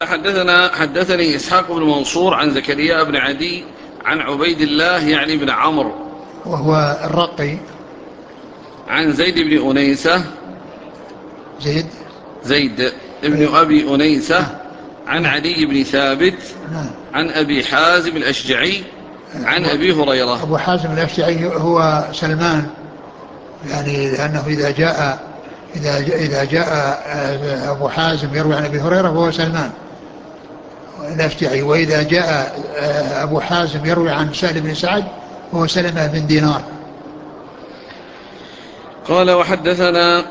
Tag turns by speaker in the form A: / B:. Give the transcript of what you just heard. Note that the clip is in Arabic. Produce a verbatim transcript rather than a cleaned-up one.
A: حدثنا حدثني إسحاق بن منصور عن زكريا بن عدي عن عبيد الله يعني بن عمرو
B: وهو الرقي.
A: عن زيد بن أنيسة
B: زيد
A: زيد ابن
B: أي.
A: أبي أنيسة
B: نعم.
A: عن
B: نعم.
A: علي بن ثابت
B: نعم.
A: عن أبي حازم الأشجعي عن
B: أبو,
A: أبي هريرة.
B: أبو حازم الأشجعي هو سلمان، يعني لأنه إذا جاء إذا جاء, إذا جاء أبو حازم يروي عن أبي هريرة فهو سلمان الأشجعي، وإذا جاء أبو حازم يروي عن سهل بن سعد فهو سلمة بن دينار.
A: قال وحدثنا